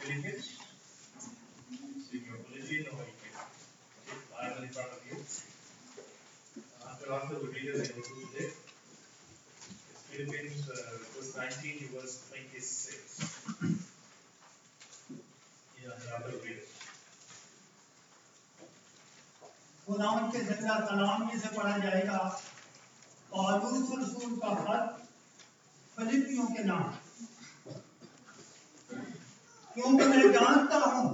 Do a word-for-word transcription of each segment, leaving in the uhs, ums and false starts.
Philippines. It's in your bulletin or you can put it Bible in front of you. After after we read it, I will do today. It's Philippines, uh, verse nineteen to verse twenty-six. Yeah, after we read it. खुदावंद के जिंदा कलाम में से पढ़ा जाएगा पौलुस रसूल का खत फिलिपियों के नाम, क्योंकि मैं जानता हूं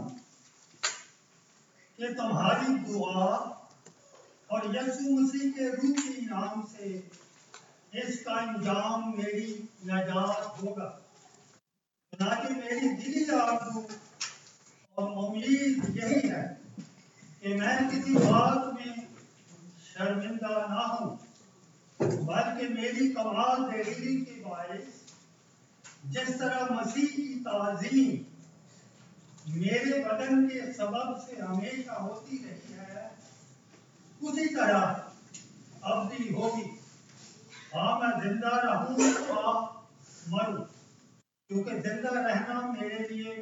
कि तुम्हारी दुआ और यीशु मसीह के रूपी नाम से इसका इंजाम मेरी नजात होगा। चुनांचे मेरी दिली आरज़ू और उम्मीद यही है कि मैं किसी बात में शर्मिंदा ना हूं, बल्कि मेरी कमाल दलीली के बायस जिस तरह मसीह की ताज़ीम मेरे बदन के सबब से हमेशा होती रही है, उसी तरह अब भी होगी। हाँ, मैं जिंदा रहूं या मरूं, क्योंकि जिंदा रहना मेरे लिए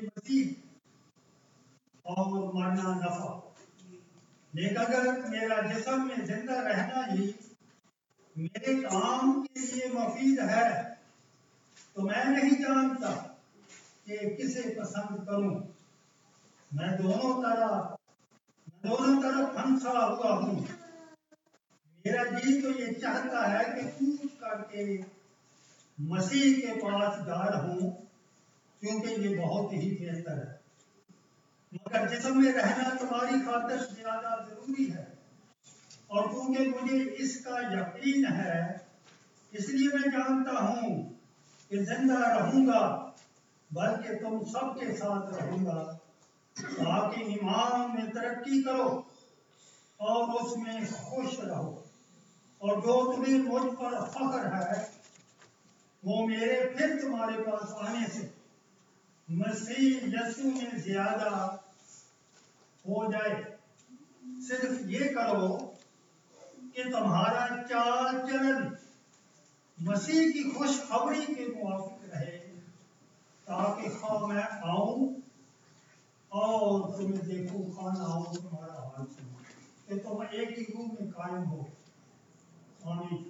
मसीह और मरना नफा। लेकिन अगर मेरा जिस्म में जिंदा रहना ही मेरे काम के लिए मुफीद है, तो मैं नहीं जानता कि किसे पसंद करूं। मैं दोनों तरफ मैं दोनों तरफ फंसा हुआ हूं। मेरा जी तो ये चाहता है कि कूद करके मसीह के पास जा रहूं, क्योंकि ये बहुत ही बेहतर है। मगर जिस्म में रहना तुम्हारी खातिर ज्यादा जरूरी है, और क्योंकि मुझे इसका यकीन है, इसलिए मैं जानता हूं कि जिंदा रहूंगा, बल्कि तुम सबके साथ रहूंगा, ताकि ईमान में तरक्की करो और उसमें खुश रहो। और जो तुम्हें मुझ पर फख्र है, वो मेरे फिर तुम्हारे पास आने से मसीह यीशु में ज्यादा हो जाए। सिर्फ ये करो कि तुम्हारा चाल चलन मसीह की खुशखबरी के मुआफिक रहे, ताकि खा मैं आऊं और तुम्हें देखूं, खाना आऊं तुम्हारा हाल सुनूं, कि तुम एक ही रूह में कायम हो। आमीन।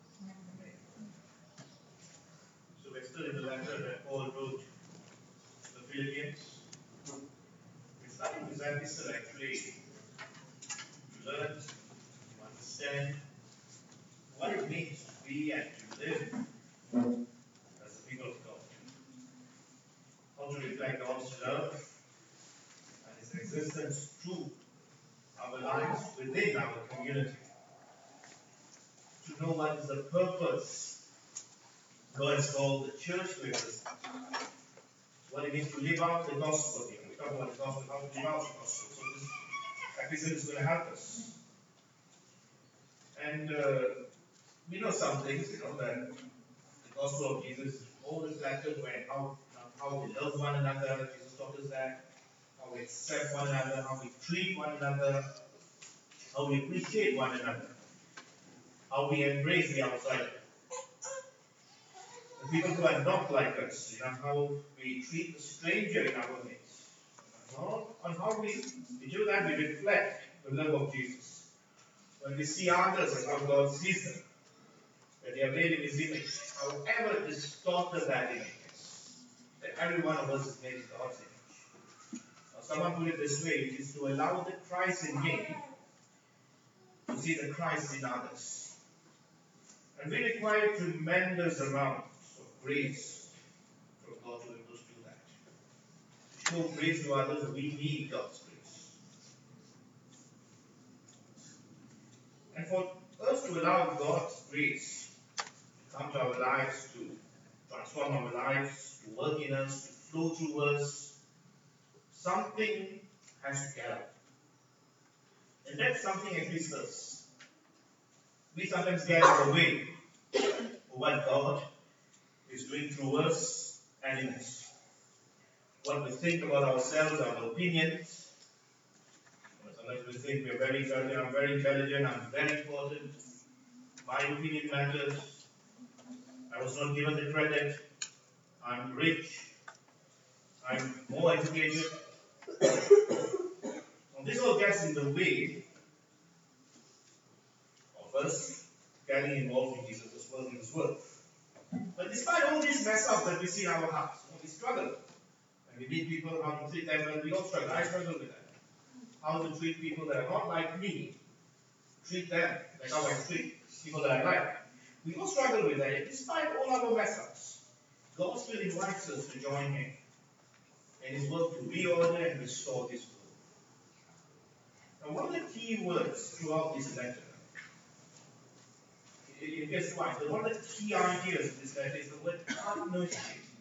So we're still in the letter that Paul wrote to the Philippians. We're starting this episode actually to learn, to understand what it means to be and to live as the people of God. How to reflect God's love and His existence through our lives within our community. To know what is the purpose God has called the church to exist. What it means to live out the gospel here. We talk about the gospel, how to live out the gospel. So this episode is going to help us. And uh, we know some things, you know, that the gospel of Jesus is all reflected when how, how we love one another. Jesus taught us that. How we accept one another, how we treat one another, how we appreciate one another, how we embrace the outsider. The people who are not like us, you know, how we treat the stranger in our midst. On how we, we do that, we reflect the love of Jesus. When we see others as how God sees them, that they are made in His image, however distorted that image is, that every one of us is made in God's image. Now, someone put it this way: it is to allow the Christ in me to see the Christ in others. And we require tremendous amounts of grace from God to be able to do that. To show grace to others, we need God's grace. And for us to allow God's grace to come to our lives, to transform our lives, to work in us, to flow through us, something has to get up. And that something exists us. We sometimes get in the way of what God is doing through us and in us. What we think about ourselves, our opinions. Sometimes we think we're very intelligent, I'm very intelligent, I'm very important, my opinion matters, I was not given the credit, I'm rich, I'm more educated. Now, this all gets in the way of us getting involved in Jesus' work in His work. But despite all these mess ups that we see in our hearts, you know, we struggle. And we meet people, how to treat them, and we all struggle. I struggle with that. How to treat people that are not like me. Treat them like how I treat people that I like. We all struggle with that. Despite all our mess ups, God still invites us to join Him in His work to reorder and restore this world. Now, one of the key words throughout this letter, you guess why? One of the key ideas in this letter is the word partnership.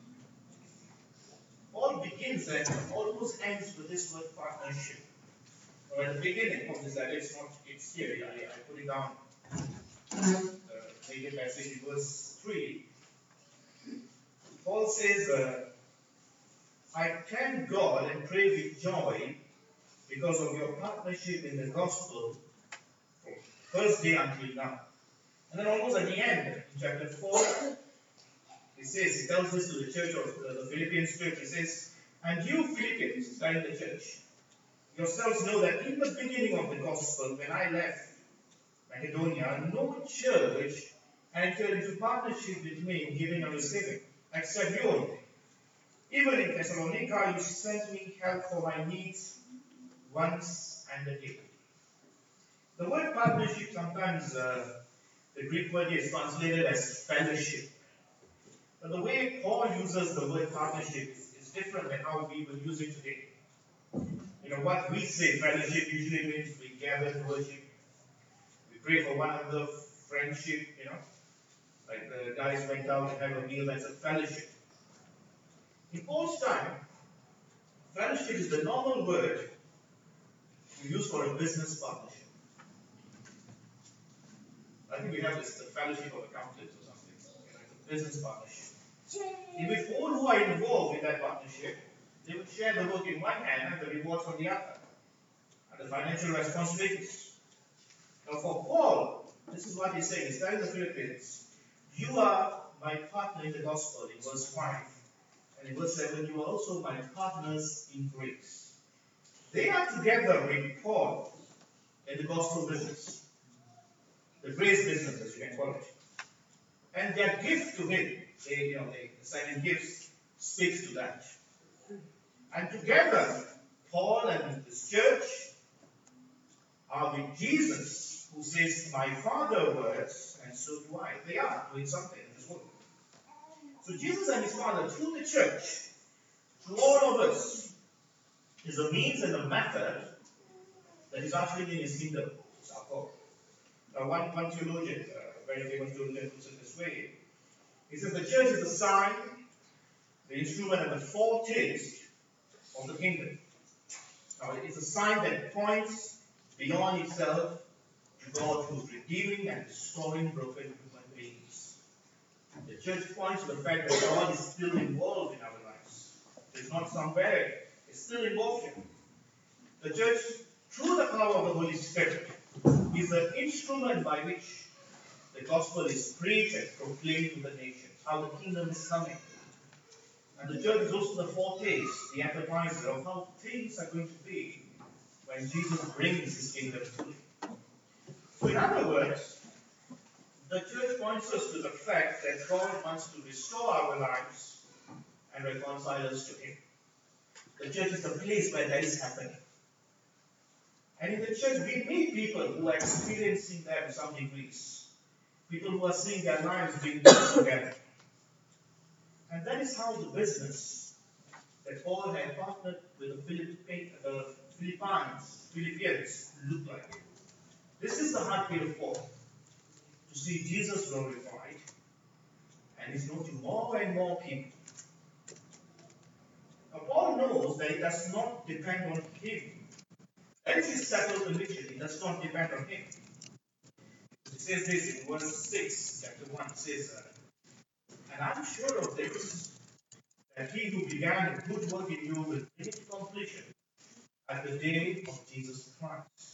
All begins and almost ends with this word partnership. Or at the beginning of this letter, it's not, it's here, I, I put it down. Uh, native passage in verse three. Paul says, uh, I thank God and pray with joy because of your partnership in the gospel from first day until now. And then almost at the end, in chapter four, he says, he tells this to the church of the, the Philippians church, he says, and you Philippians, starting the church, yourselves know that in the beginning of the gospel, when I left Macedonia, no church entered into partnership with me in giving and receiving, except you only. Even in Thessalonica, you sent me help for my needs once and again. The word partnership, sometimes uh, the Greek word is translated as fellowship. But the way Paul uses the word partnership is, is different than how we will use it today. You know, what we say, fellowship, usually means we gather to worship, we pray for one another, friendship, you know, like the guys went out and have a meal, that's a fellowship. In Paul's time, fellowship is the normal word we use for a business partnership. I think we have this, the fellowship of accountants or something, you know, it's a business partnership. In which all who are involved in that partnership, they would share the work in one hand and the rewards on the other, and the financial responsibilities. Now for Paul, this is what he's saying. He's telling the Philippians, you are my partner in the gospel in verse five. And in verse seven, you are also my partners in grace. They are together with Paul in the gospel business. The grace business, as you can call it. And their gift to him, they, you know, they, the second gift speaks to that. And together, Paul and his church are with Jesus, who says, my Father works, and so do I. They are doing something in this world. So Jesus and his Father, through the church, through all of us, is a means and a method that is ushering in his kingdom. It's our call. Now, one, one theologian, a very famous theologian, puts it this way. He says the church is the sign, the instrument, and the foretaste of the kingdom. Now, it's a sign that points beyond itself to God who's redeeming and restoring broken human beings. The church points to the fact that God is still involved in our lives. It's not somewhere, it's still involved in. The church, through the power of the Holy Spirit, is the instrument by which the gospel is preached and proclaimed to the nations, how the kingdom is coming. And the church is also the foretaste, the appetizer of how things are going to be when Jesus brings his kingdom fully. So in other words, the church points us to the fact that God wants to restore our lives and reconcile us to him. The church is the place where that is happening. And in the church, we meet people who are experiencing that to some degrees. People who are seeing their lives being put together. And that is how the business that Paul had partnered with the Philippines, the Philippines, Philippians looked like. This is the heartbeat of Paul. To see Jesus glorified, and he's going to more and more people. Now, Paul knows that it does not depend on him. That is his settled conviction. It does not depend on him. It says this in verse six, chapter one. It says, uh, and I'm sure of this, that he who began a good work in you will bring it to completion at the day of Jesus Christ.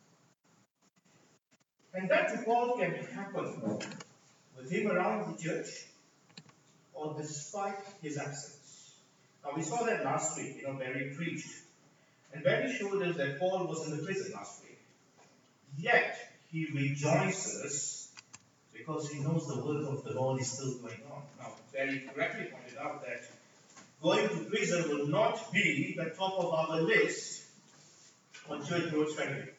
And that to Paul can happen with him around the church or despite his absence. Now we saw that last week, you know, Barry preached. And Barry showed us that Paul was in the prison last week. Yet he rejoices because he knows the work of the Lord is still going on. Now, Barry correctly pointed out that going to prison will not be the top of our list on church growth strategy.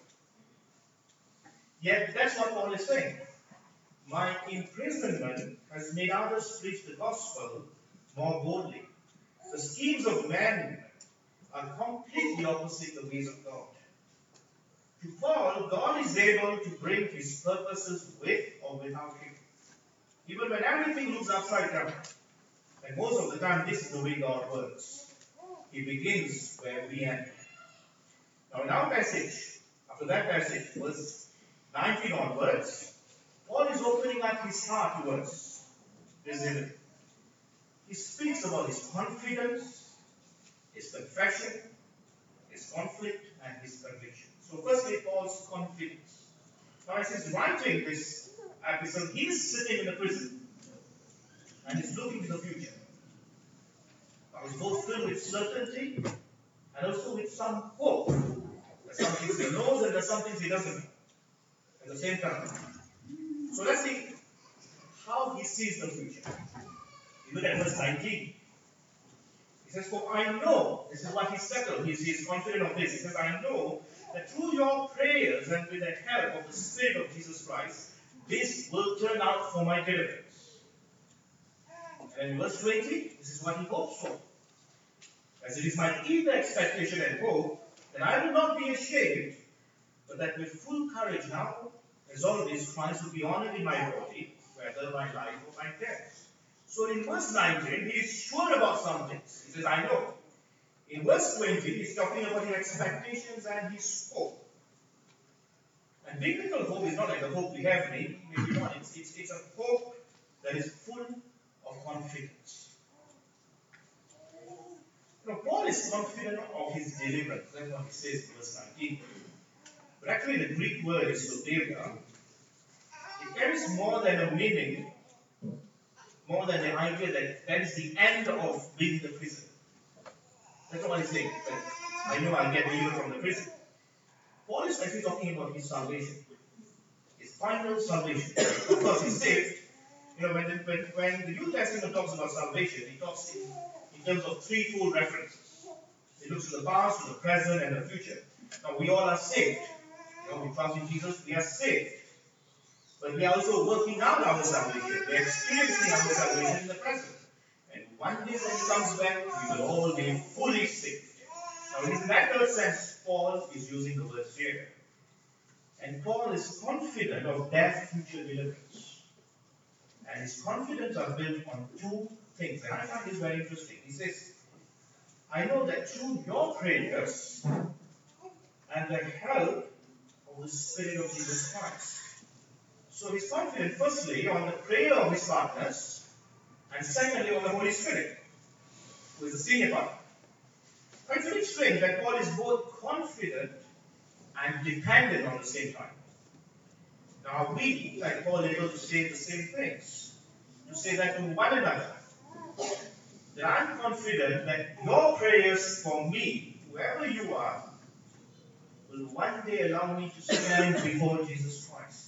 Yet that's what Paul is saying. My imprisonment has made others preach the gospel more boldly. The schemes of man are completely opposite the ways of God. To Paul, God is able to bring his purposes with or without him. Even when everything looks upside down. And most of the time, this is the way God works. He begins where we end. Now, in our passage, after that passage, verse nineteen onwards, Paul is opening up his heart towards this event. He speaks about his confidence, his confession, his conflict, and his conviction. So, firstly, Paul's confidence. Now, as he's writing this episode, he is sitting in the prison and he's looking to the future. Now, he's both filled with certainty and also with some hope. There's some things he knows and there's some things he doesn't know at the same time. So, let's see how he sees the future. You look at verse nineteen. He says, for I know, this is what he settled, he's, he's confident of this. He says, I know that through your prayers and with the help of the Spirit of Jesus Christ, this will turn out for my deliverance. And in verse twenty, this is what he hopes for. As it is my eager expectation and hope that I will not be ashamed, but that with full courage now, as always, Christ will be honored in my body, whether by life or by death. So in verse nineteen, he is sure about some things. He says, I know. In verse twenty, he's talking about his expectations and his hope. And biblical hope is not like the hope we have, maybe not. It's, it's, it's a hope that is full of confidence. You know, Paul is confident of his deliverance. That's what he says in verse nineteen. But actually, the Greek word is soteria. It carries more than a meaning, more than the idea that that is the end of being in the prison. That's what he's saying. That I know I'll get delivered from the prison. Paul is actually talking about his salvation, his final salvation. Of course, he's saved. You know, when the, when, when the New Testament talks about salvation, it talks in, in terms of threefold references. It looks to the past, to the present, and the future. Now, we all are saved. You know, we trust in Jesus, we are saved. But we are also working out our salvation. We are experiencing our salvation in the present. And one day when he comes back, we will all be fully saved. Now, in that third sense, Paul is using the word here. And Paul is confident of that future deliverance. And his confidence are built on two things. And I find this very interesting. He says, I know that through your prayers and the help of the Spirit of Jesus Christ. So he's confident, firstly, on the prayer of his partners, and secondly, on the Holy Spirit, who is the senior partner. Now, it's very strange that Paul is both confident and dependent on the same time. Now, we, like Paul, are able to say the same things, to say that to one another, that I'm confident that your prayers for me, whoever you are, will one day allow me to stand before Jesus Christ.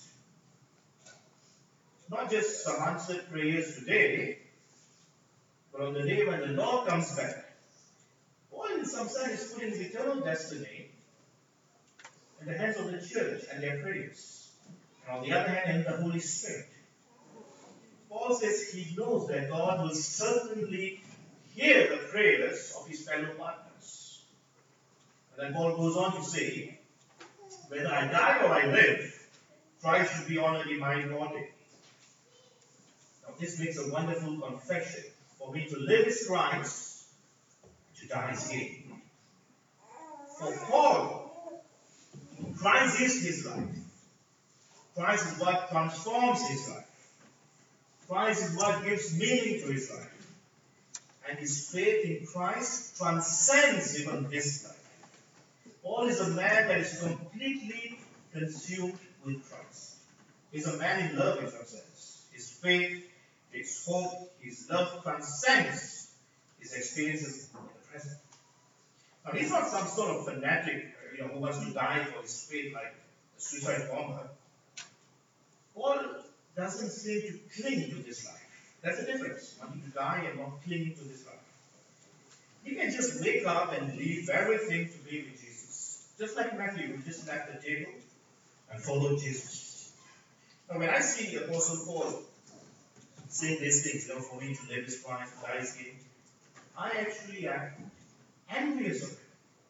Not just some answered prayers today, but on the day when the Lord comes back. Paul, in some sense, is putting his eternal destiny in the hands of the church and their prayers. And on the other hand, in the Holy Spirit. Paul says he knows that God will certainly hear the prayers of his fellow partners. And then Paul goes on to say, whether I die or I live, Christ should be honored in my body. Now, this makes a wonderful confession. For me to live is Christ, to die is gain. For Paul, Christ is his life. Christ is what transforms his life. Christ is what gives meaning to his life. And his faith in Christ transcends even this life. Paul is a man that is completely consumed with Christ. He's a man in love in some sense. His faith, his hope, his love transcends his experiences in present. Now, he's not some sort of fanatic, uh, you know, who wants to die for his faith like a suicide bomber. Paul doesn't seem to cling to this life. That's the difference. Wanting to die and not clinging to this life. He can just wake up and leave everything to be with Jesus. Just like Matthew, who just left the table and followed Jesus. Now, when I see the Apostle Paul saying these things, you know, for me to live is Christ, to die is gain, I actually am envious of him.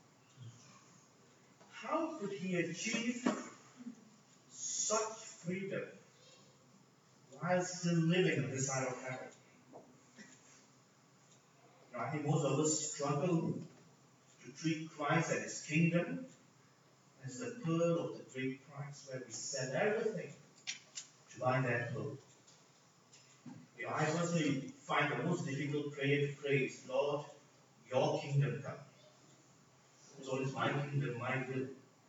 How could he achieve such freedom while still living on this side of heaven? You know, I think most of us struggle to treat Christ and his kingdom as the pearl of the great price, where we sell everything to buy that pearl. You know, I personally find the most difficult prayer to pray is, Lord, your kingdom come. So it's my kingdom, my will.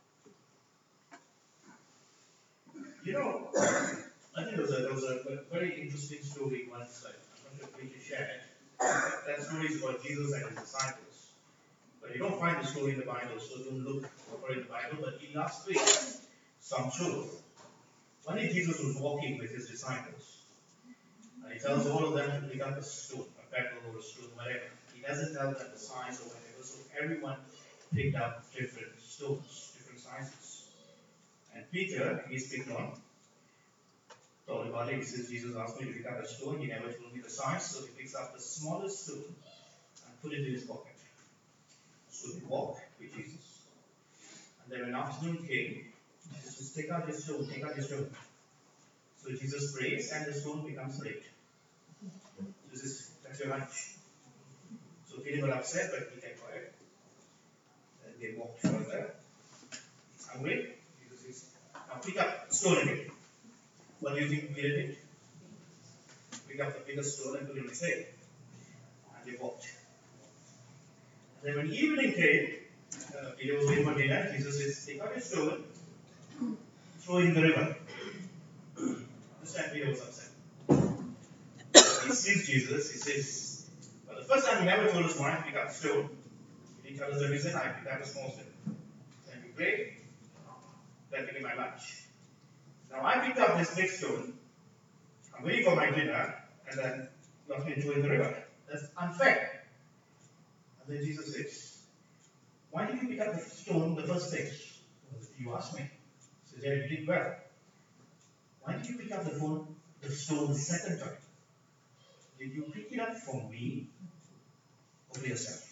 You know, I think there was a, there was a, a very interesting story once, like, I'm not sure if we share it. That story is about Jesus and his disciples. But you don't find the story in the Bible, so don't look for it in the Bible. But illustrates some truth. One day Jesus was walking with his disciples. And he tells all of them to pick up a stone, a pebble or a stone, whatever. He doesn't tell them the size or whatever. So everyone picked up different stones, different sizes. And Peter, he's picked on, told about it. He says, Jesus asked me to pick up a stone. He never told me the size. So he picks up the smallest stone and put it in his pocket. So they walked with Jesus. And then when afternoon came, Jesus says, take out your stone, take out your stone. So Jesus prays and the stone becomes bread. This is, that's your lunch. So Peter got upset, but he kept quiet. Then they walked further. He's hungry. Jesus says, now pick up the stone again. What do you think Peter did? Pick up the biggest stone and put it in his head. And they walked. And then when evening came, uh, Peter was waiting for dinner. Jesus says, take out your stone, throw it in the river. This time Peter was upset. He sees Jesus, he says, well, the first time he never told us why to pick up the stone. He didn't tell us the reason. I picked up a small stone. Then we prayed. That became my lunch. Now I picked up this big stone. I'm waiting for my dinner, and then you ask me to throw it in the river. That's unfair. And then Jesus says, why did you pick up the stone the first place? Well, you asked me. He says, yeah, you did well. Why did you pick up the, phone, the stone the second time? Did you pick it up for me or for yourself?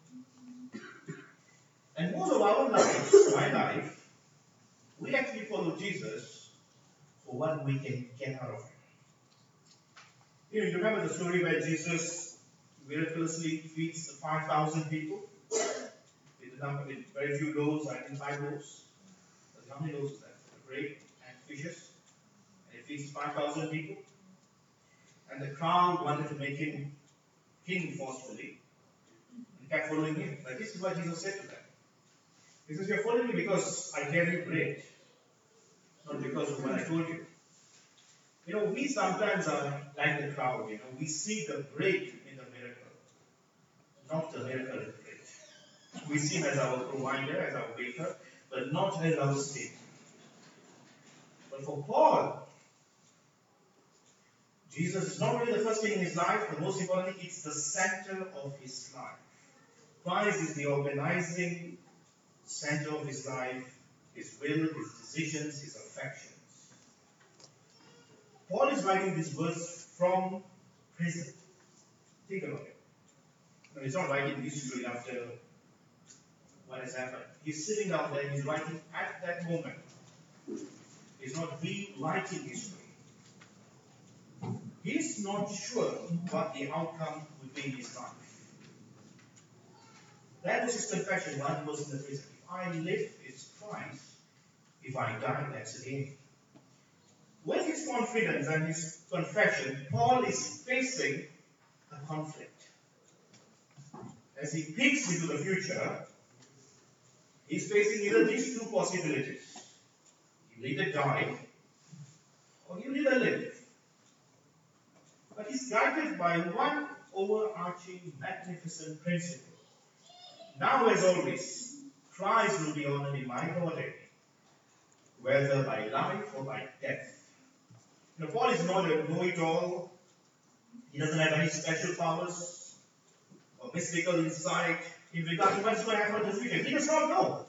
And most of our lives, my life, we actually follow Jesus for what we can get out of him. You know, you remember the story where Jesus miraculously feeds the five thousand people with, a number, with very few loaves, I think five loaves. How many loaves is that? The bread and fishes. And he feeds five thousand people. And the crowd wanted to make him king forcefully. And kept following him. But this is what Jesus said to them. He says, you're following me because I gave you bread. Not because of what I told you. You know, we sometimes are like the crowd, you know. We see the bread in the miracle. Not the miracle in the bread. We see him as our provider, as our baker, but not as our Savior. But for Paul, Jesus is not only the first thing in his life, but most importantly, it's the center of his life. Christ is the organizing center of his life, his will, his decisions, his affections. Paul is writing these words from prison. Think about it. No, he's not writing history after what has happened. He's sitting down there, he's writing at that moment. He's not rewriting history. He's not sure what the outcome would be in his life. That was his confession while he was in the prison. If I live, it's Christ. If I die, that's gain. With his confidence and his confession, Paul is facing a conflict. As he peeks into the future, he's facing either these two possibilities. He'll either die or he'll either live. But he's guided by one overarching, magnificent principle. Now, as always, Christ will be honored in my body, whether by life or by death. You know, Paul is not a know-it-all. He doesn't have any special powers or mystical insight in regard to what's going to happen in the future. He does not know.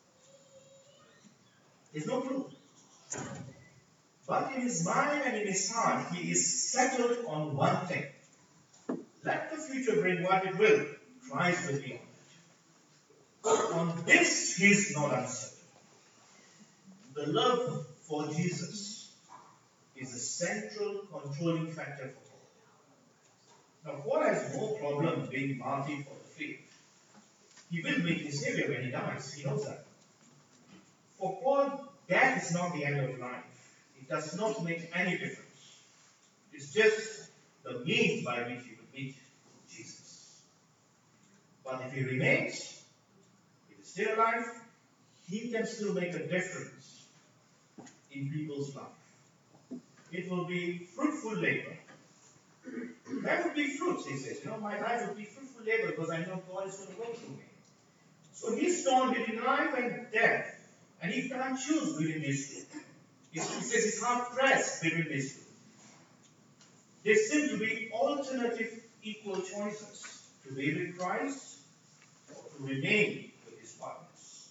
He has no clue. But in his mind and in his heart, he is settled on one thing. Let the future bring what it will. Christ will be honored. On this, he is not uncertain. The love for Jesus is a central controlling factor for Paul. Now, Paul has no problem being martyred for the faith. He will meet his Savior when he dies. He knows that. For Paul, death is not the end of life. It does not make any difference. It's just the means by which he will meet Jesus. But if he remains, if he's still alive, he can still make a difference in people's life. It will be fruitful labor. That would be fruits, he says. You know, my life will be fruitful labor because I know God is going to work through me. So he's torn between life and death. And he can't choose between these two. He says he's hard pressed between these two. There seem to be alternative equal choices: to be with Christ or to remain with his partners.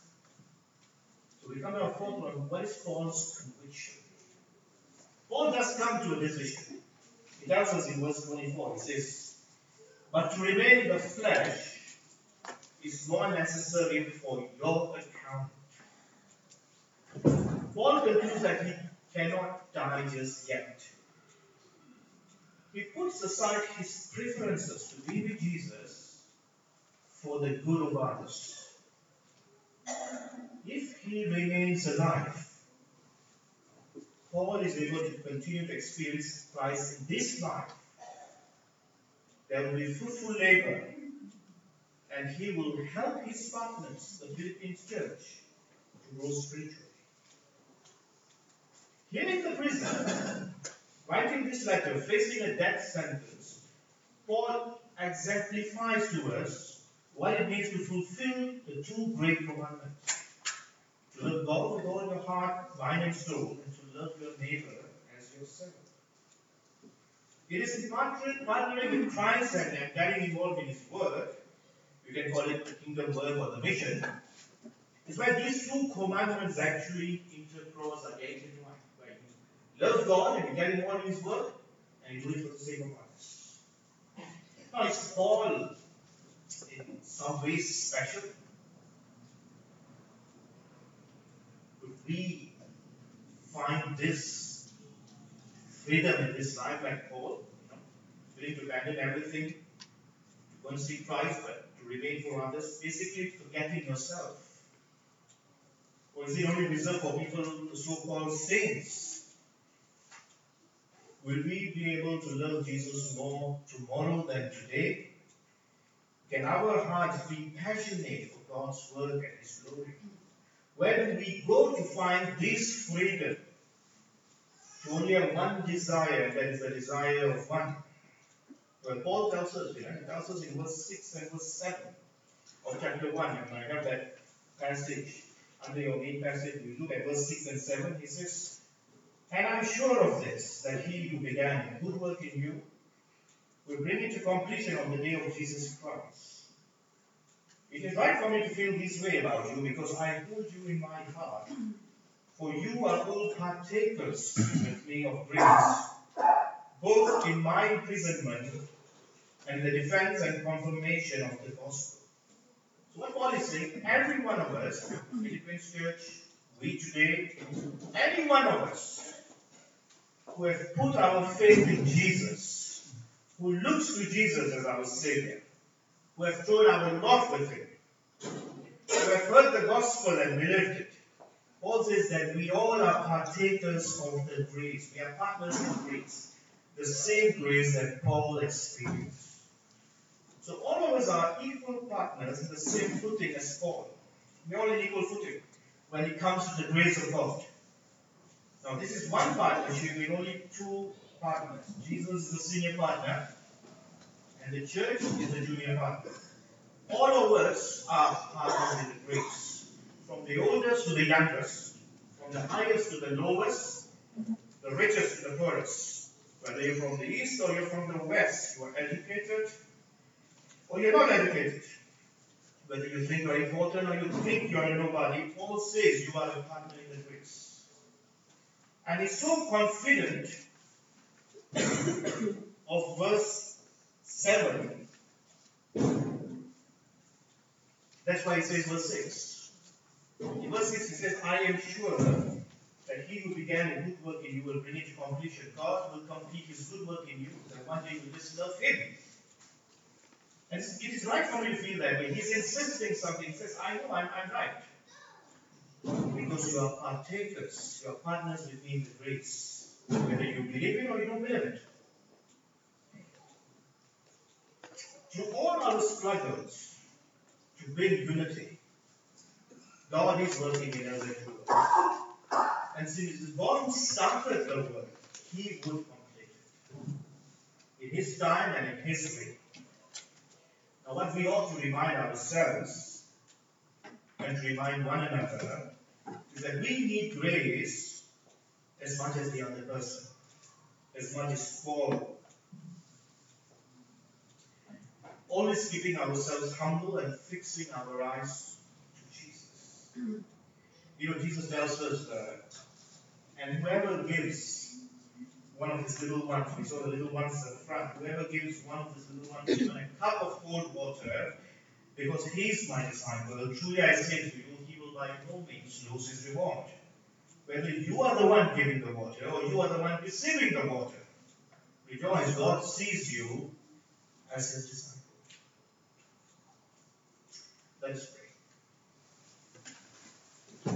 So we come to our fourth one. What is Paul's conviction? Paul does come to a decision. He tells us in verse twenty-four, he says, "But to remain in the flesh is more necessary for your account." Paul concludes that he cannot die just yet. He puts aside his preferences to be with Jesus for the good of others. If he remains alive, Paul is able to continue to experience Christ in this life. There will be fruitful labor, and he will help his partners, the Philippines church, to grow spiritually. Here in the prison, writing this letter, facing a death sentence, Paul exemplifies to us what it means to fulfill the two great commandments: to love God with all your heart, mind, and soul, and to love your neighbor as yourself. It is in partnering with Christ and getting involved in his work, you can call it the kingdom work or the mission, is where these two commandments actually intercross or get intertwined. Love God and you get involved in his work, and you do it for the sake of others. Now, is Paul in some ways special? Could we find this freedom in this life like Paul? You know, willing to abandon everything to go and seek Christ, but to remain for others, basically forgetting yourself? Or is it only reserved for people, the so-called saints? Will we be able to love Jesus more tomorrow than today? Can our hearts be passionate for God's work and his glory? Where do we go to find this freedom? To only have one desire, and that is the desire of one. Well, Paul tells us, you know, he tells us in verse six and verse seven of chapter one, and I have that passage under your main passage. We look at verse six and seven. He says, "And I am sure of this, that he who began a good work in you will bring it to completion on the day of Jesus Christ. It is right for me to feel this way about you, because I hold you in my heart. For you are all partakers with me of grace, both in my imprisonment and the defense and confirmation of the gospel." So what Paul is saying, every one of us, Philippines Church, we today, any one of us who have put our faith in Jesus, who looks to Jesus as our Savior, who have thrown our lot with him, who have heard the gospel and believed it, Paul says that we all are partakers of the grace. We are partners in grace. The same grace that Paul experienced. So all of us are equal partners in the same footing as Paul. We are all in equal footing when it comes to the grace of God. Now this is one partnership with only two partners. Jesus is the senior partner, and the church is the junior partner. All of us are partners in the grace. From the oldest to the youngest, from the highest to the lowest, the richest to the poorest. Whether you're from the east or you're from the west, you are educated or you're not educated. Whether you think you're important or you think you're a nobody, Paul says you are a partner in the grace. And he's so confident of verse seven. That's why he says verse six. In verse six he says, I am sure that he who began a good work in you will bring it to completion. God will complete his good work in you, that one day you will just love him. And it is right for me to feel that way. He's insisting something. He says, I know I'm, I'm right. Because you are partakers, you are partners with me in the grace. Whether you believe it or you don't believe it. Through all our struggles to bring unity, God is working in us and through us. And since God started the work, he would complete it. In his time and in his way. Now what we ought to remind ourselves and to remind one another is that we need grace as much as the other person, as much as Paul. Always keeping ourselves humble and fixing our eyes to Jesus. You know, Jesus tells us that, and whoever gives one of his little ones, we saw the little ones at the front, whoever gives one of his little ones even a cup of cold water, because he is my disciple, truly I say to you, he will by no means lose his reward. Whether you are the one giving the water or you are the one receiving the water, rejoice, God sees you as his disciple. Let us pray.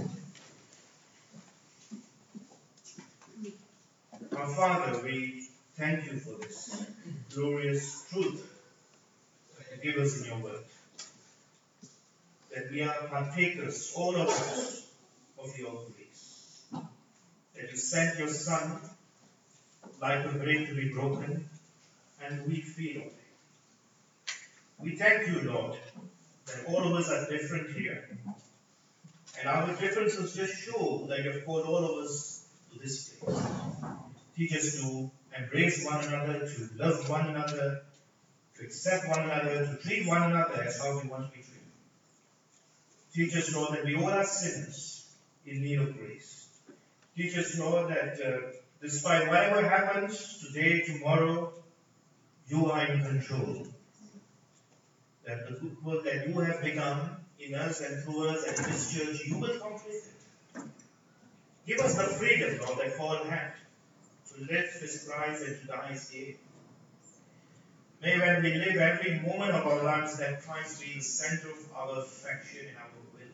Our Father, we thank you for this glorious truth that you give us in your word. That we are partakers, all of us, of your grace. That you sent your Son like a bread to be broken, and we feed on it. We thank you, Lord, that all of us are different here. And our differences just show that you have called all of us to this place. Teach us to embrace one another, to love one another, to accept one another, to treat one another as how we want to be treated. Teach us, Lord, that we all are sinners in need of grace. Teach us, Lord, that uh, despite whatever happens today, tomorrow, you are in control. That the good work that you have begun in us and through us and in this church, you will complete it. Give us the freedom, Lord, that Paul had to live his Christ and to die his gain. May when we live every moment of our lives, that Christ be the center of our affection and our will.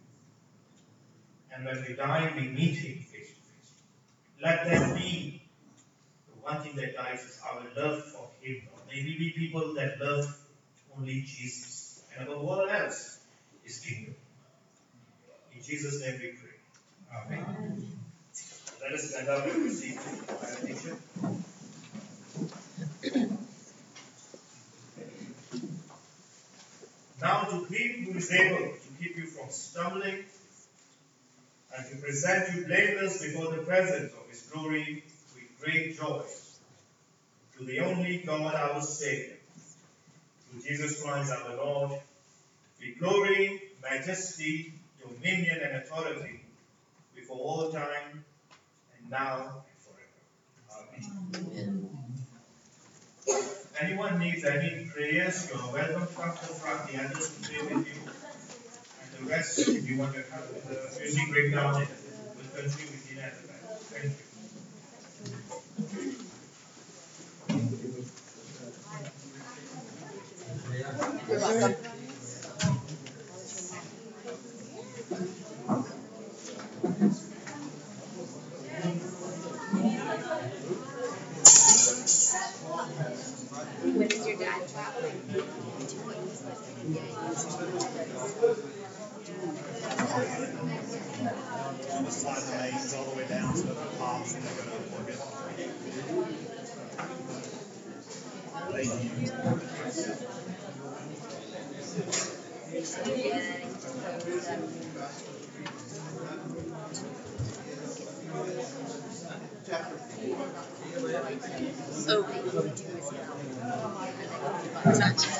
And when we die, we meet him face to face. Let that be the one thing that guides us, our love for him, Lord. May we be people that love only Jesus. And above all else, his kingdom. In Jesus' name we pray. Amen. Amen. Let us stand up and receive the benediction. Now to him who is able to keep you from stumbling and to present you blameless before the presence of his glory with great joy, to the only God our Savior, through Jesus Christ our Lord, with glory, majesty, dominion, and authority before all time, and now and forever. Amen. Anyone needs any prayers, you are welcome to come to the front. The elders will pray with you. And the rest, if you want to have the music breakdown, we'll continue with you at the back. Thank you. You're welcome. When is your dad traveling? On the side of the mains all the way down to the paths and they're going to unplug it. Thank you. Oh, touch.